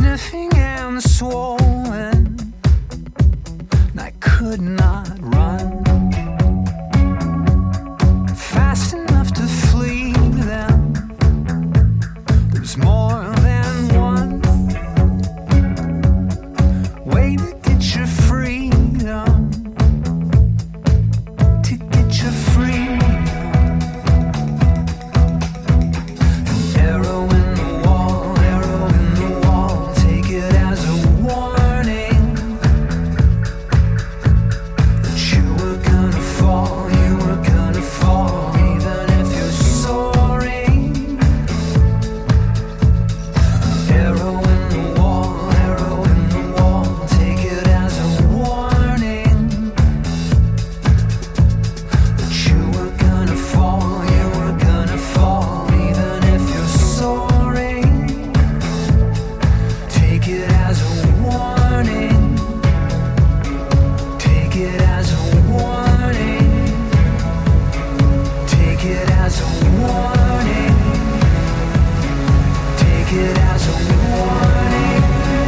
sniffing and swollen. I could not run fast enough to flee them. There's more than one way to get your freedom, to get your freedom. An arrow in the wall, arrow in the wall, take it as a warning that you were gonna fall, you were gonna fall, even if you're soaring. Arrow in the wall, arrow in the wall, take it as a warning that you were gonna fall, you were gonna fall, even if you're soaring. Take it as a warning, take it as a warning, take it as a warning, take it as a warning.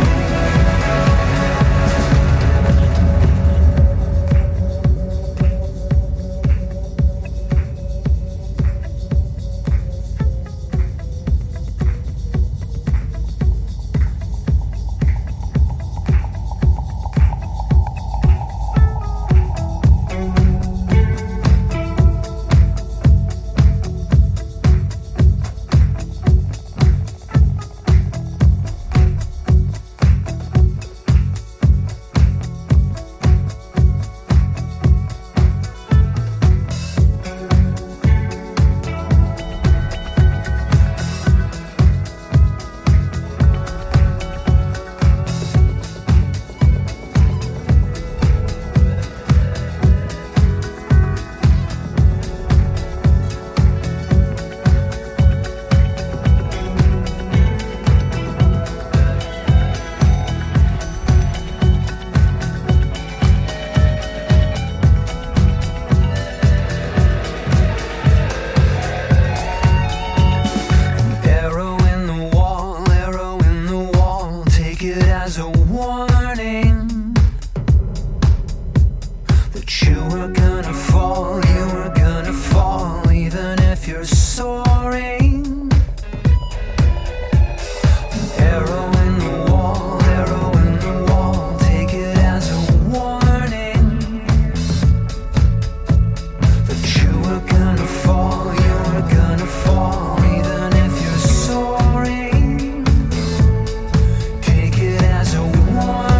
Arrow in the wall, arrow in the wall, take it as a warning that you were gonna fall, you were gonna fall, even if you're soaring. Arrow in the wall, arrow in the wall, take it as a warning that you were gonna fall, you were gonna fall, even if you're soaring. Take it as a warning.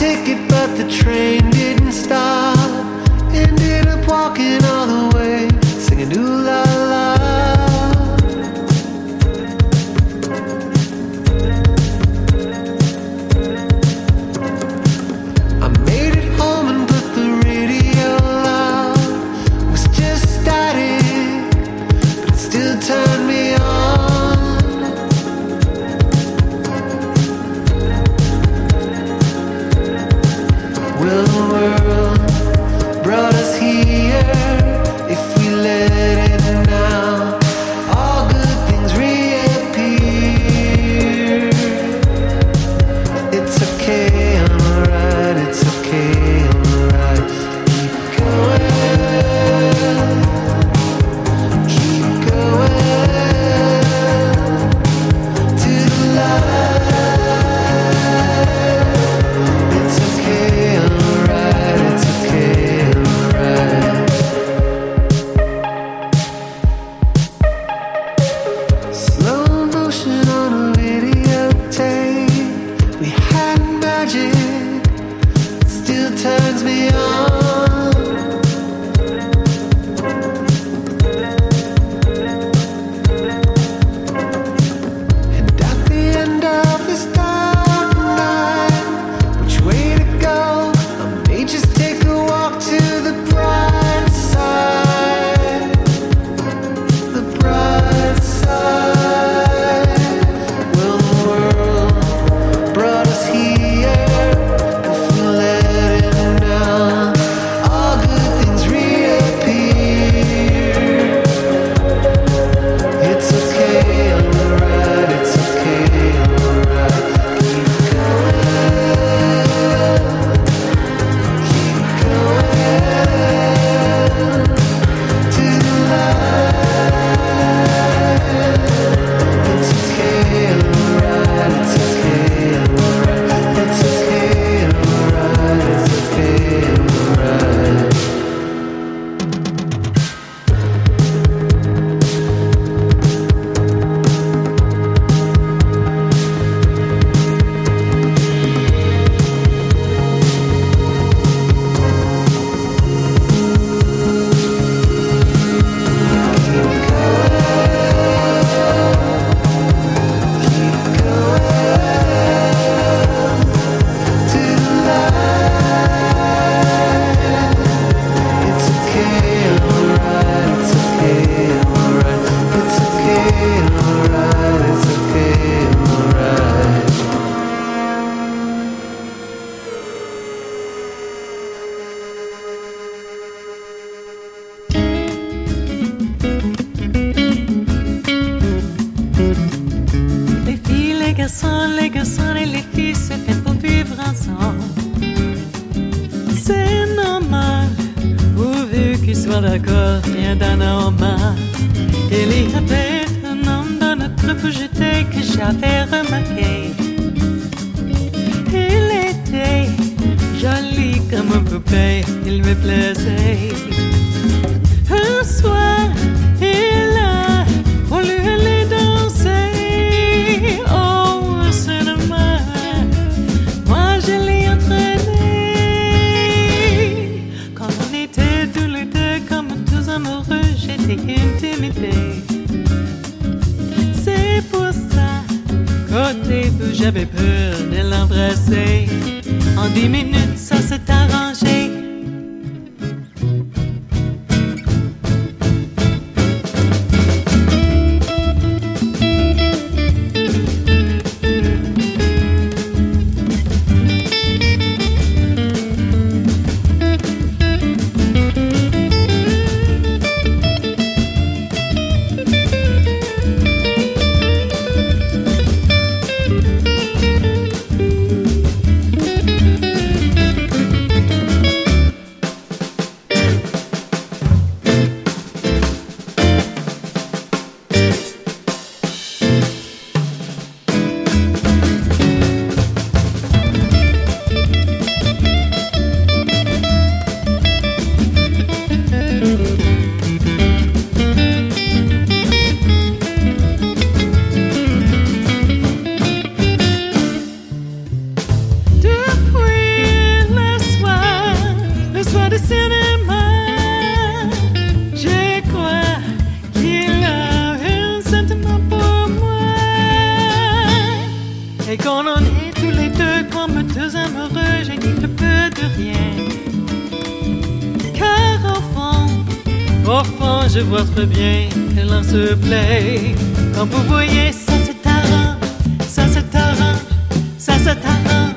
ticket, but the train didn't stop. Ended up walking all the way, singing ooh la la. I made it home and put the radio loud. It was just static, but it still turned me on. Will the world brought us here if we let it now? All good things reappear. It's okay, I'm alright. It's okay, I'm alright. Keep going, keep going to the light. It's okay, I'm alright. It's okay, I'm alright. Slow motion on a videotape. We had magic, it still turns me on. And at the end of this dark night, which way to go? I may just take a walk to the bright side. The bright side. Will the world brought us here if we let it now? All good things reappear. It's okay, I'm alright. It's okay, I'm alright. Keep going to the light. It's okay, I'm alright. It's okay, I'm alright. It's okay, I'm alright. It's okay, I'm alright. Les garçons et les filles se font pour vivre ensemble. C'est normal, pourvu qu'ils soient d'accord, rien d'anormal. Il y avait un homme dans notre projeté que j'avais remarqué. Il était joli comme une poupée, il me plaisait. Un soir, il a voulu aller danser. Oh, c'est normal. Moi, je l'ai entraîné. Quand on était tous les deux comme tous amoureux, j'étais intimidé. C'est pour ça qu'au début, j'avais peur de l'embrasser. En 10 minutes, ça s'est arrangé. plus rien. Car au fond, je vois très bien que l'on se plaît. Comme vous voyez, ça c'est arrange, ça c'est arrange, ça c'est arrange.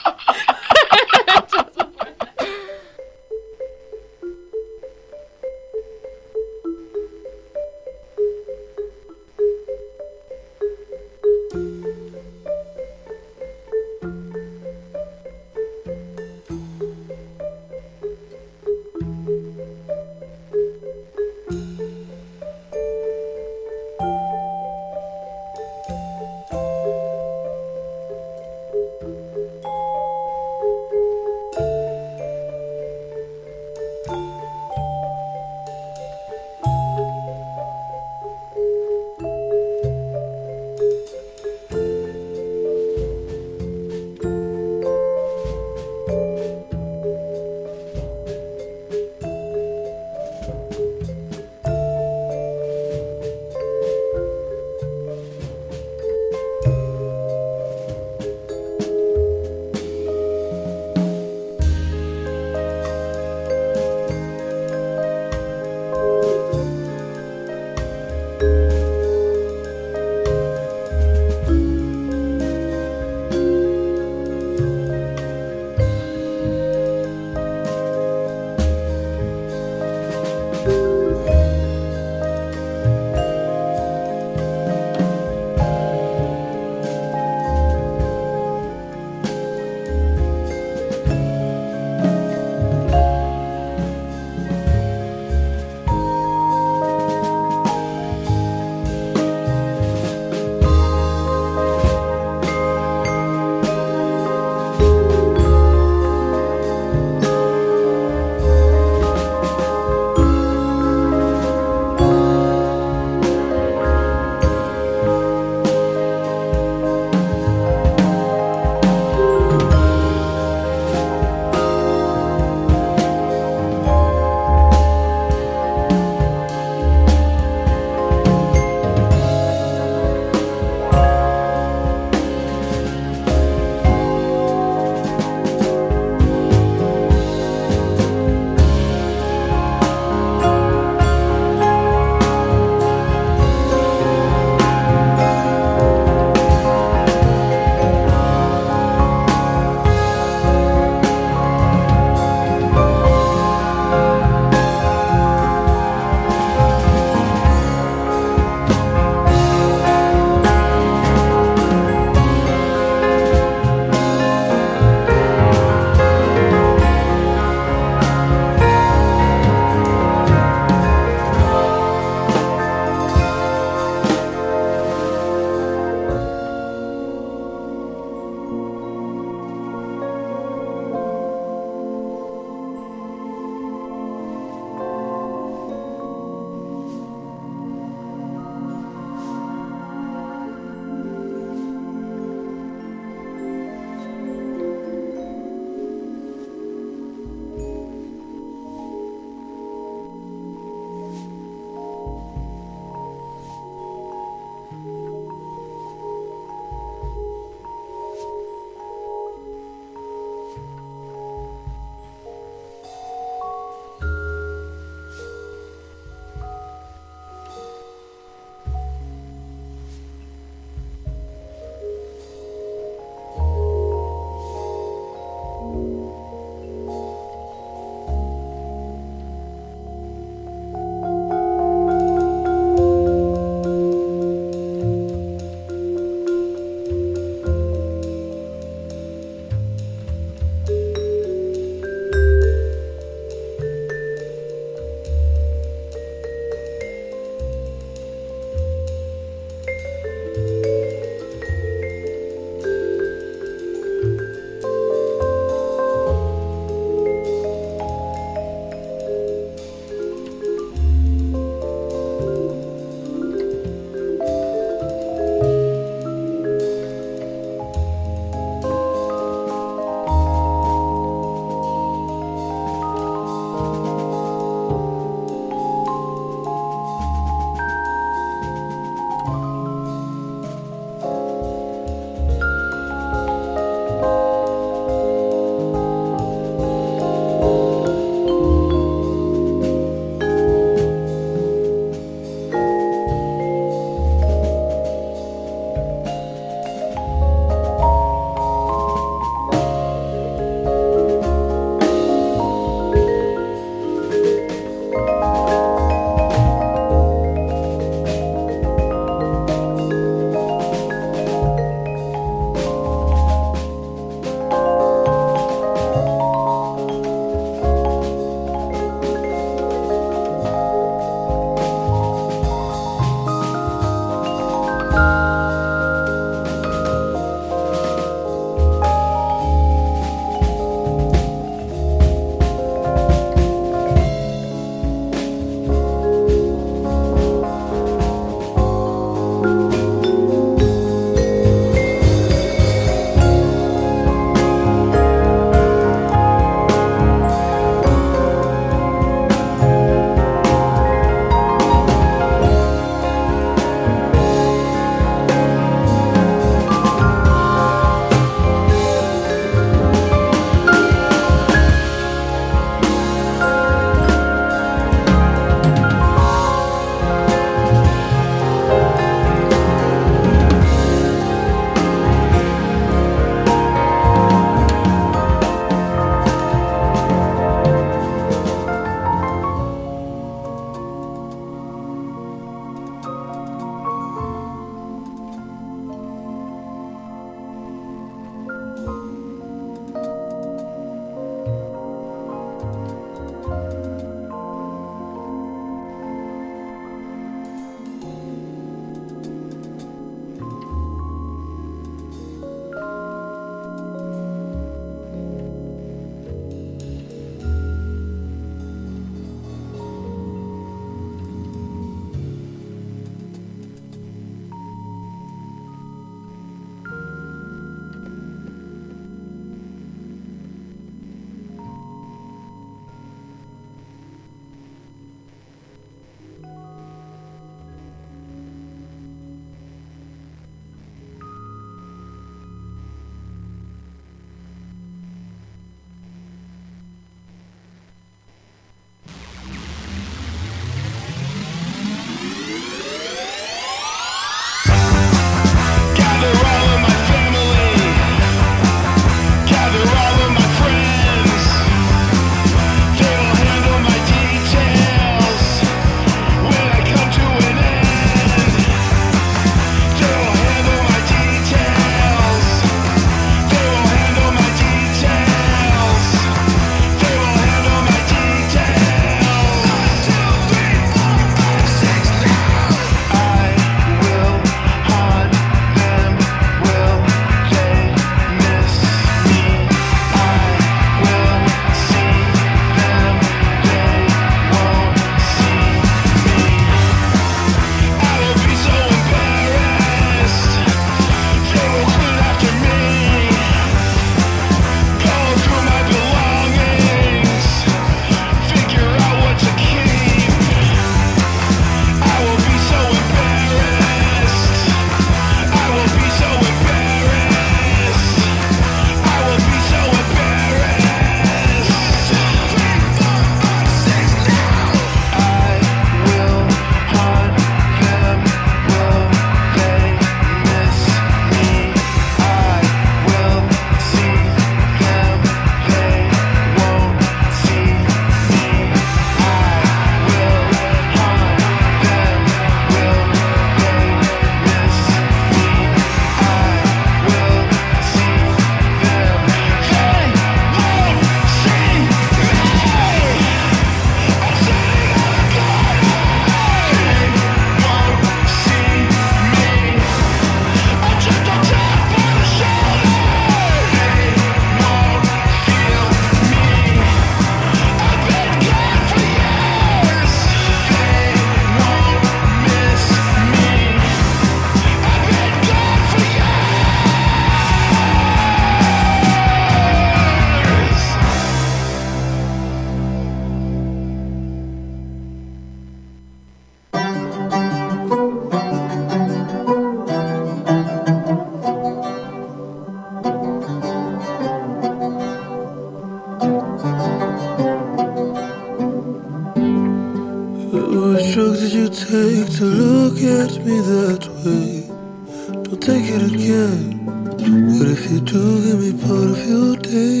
did you take to look at me that way? Don't take it again. But if you do, give me part of your day.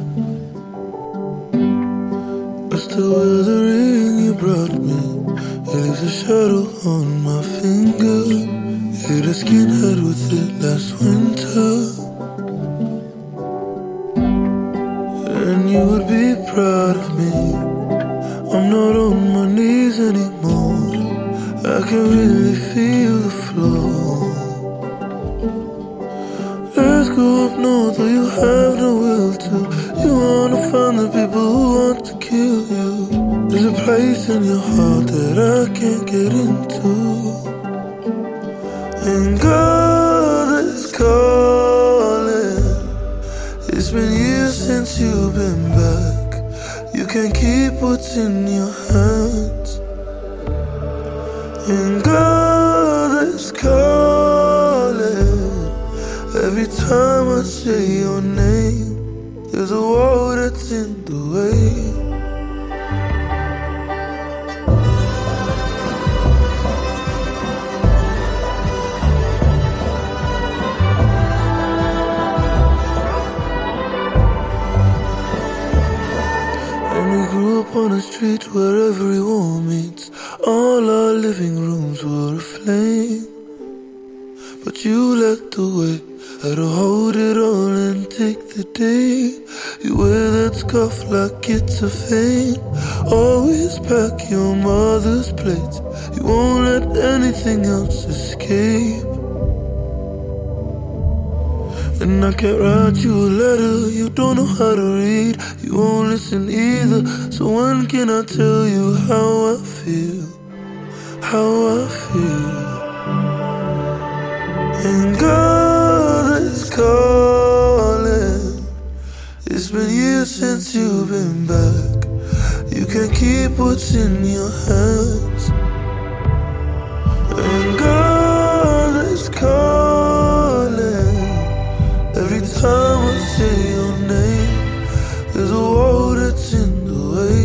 It's the weathering you brought me. It leaves a shadow on my finger. Hit a skinhead with it last winter. And you would be proud of me. I'm not on my knees anymore. I can really feel the floor. Let's go up north where you have no will to. You wanna find the people who want to kill you. There's a place in your heart that I can't get into. And God is calling. It's been years since you've been back. You can't keep what's in your hands. And God is calling. Every time I say your name, there's a wall that's in the way. And we grew up on a street where every wall meets. All our living rooms were aflame. But you led the way. Had to hold it all and take the day. You wear that scarf like it's a fame. Always pack your mother's plates. You won't let anything else escape. And I can't write you a letter. You don't know how to read. You won't listen either. So when can I tell you how I feel? How I feel. And God is calling. It's been years since you've been back. You can't keep what's in your hands. And God is calling. Every time I say your name, there's a wall that's in the way.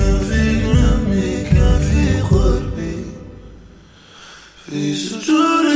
It's